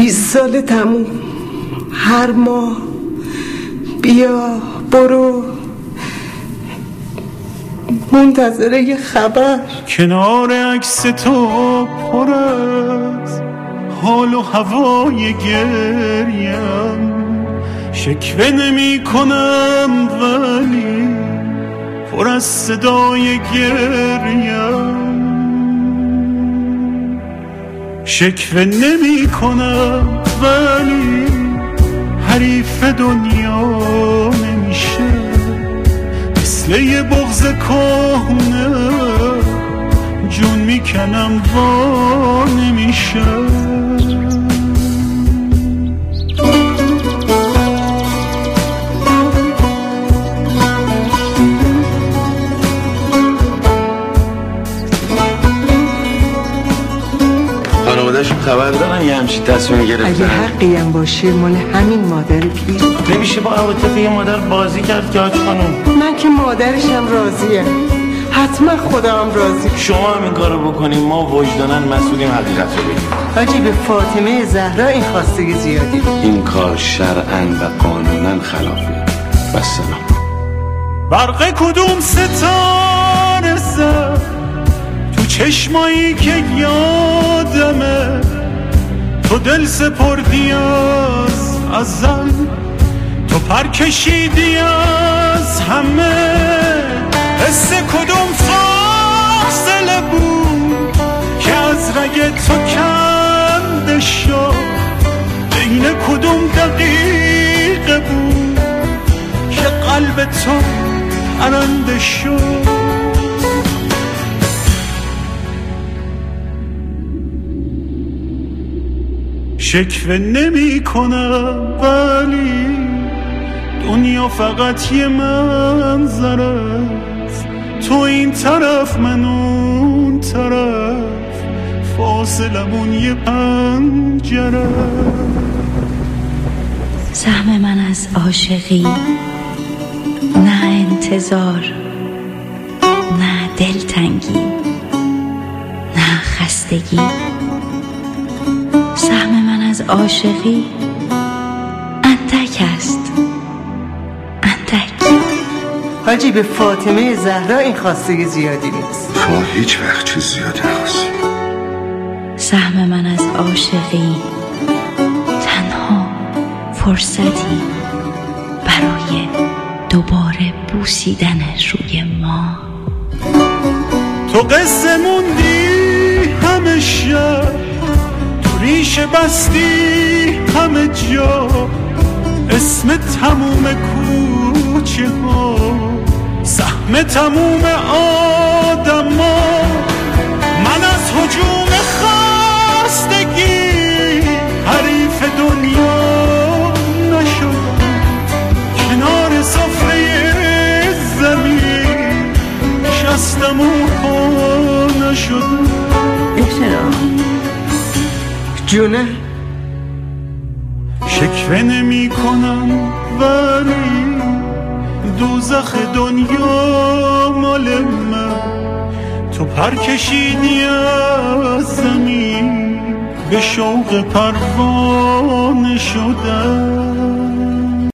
20 سال تموم، هر ماه بیا برو، منتظره یه خبر. کنار عکس تو پر از حال و هوای گریم، شکوه نمی کنم ولی پر از صدای گریم. شکوه نمی کنم ولی حریف دنیا نمیشه، مثل یه بغض کهنه جون میکنم وا نمیشه. خانواده‌شون خبر دارن یه همچین تصمیمی گرفتن؟ اگه حقی هم باشه مال همین مادر پیر. نمیشه با عواطف یه مادر بازی کرد که حاج خانم. من که مادرشم راضیه، حتما خدا هم راضی. شما هم این کارو بکنیم ما وجدانن مسئولیم حقیقت رو بگیم. حاجی به فاطمه زهرا این خواستگی زیادی. این کار شرعاً و قانوناً خلافه. والسلام. برق کدوم ستاره زد تو چشمایی که یادمه، تو دل سپردی از ازل، تو پر کشیدی از همه. حس کدوم فاصله بود که از رگ تو کنده شد، بین کدوم دقیقه بود که قلب تو پرنده شد. شکوه نمی کنم ولی دنیا فقط یه منظره است، تو این طرف من اون طرف، فاصلمون یه پنجره. سهم من از عاشقی، نه انتظار، نه دلتنگی، نه خستگی. سهم من از عاشقی اندک است، اندک. حاجی به فاطمه زهرا این خواستگی زیادی نیست. شما هیچ وقت چیز زیادی نخواستی. سهم من از عاشقی تنها فرصتی برای دوباره بوسیدن روی ما. تو قصه موندی همه شب، تو ریشه بستی همه جا، اسم تموم کوچه ها، سهم تموم آدم ها. من از هجوم خستگی حریف دنیا نشدم، کنار سفره زمین شستم و پا نشدم. احترام جونه. شکوه نمی کنم ولی دوزخ دنیا مال من، تو پر کشیدی از زمین به شوق پروانه شدم.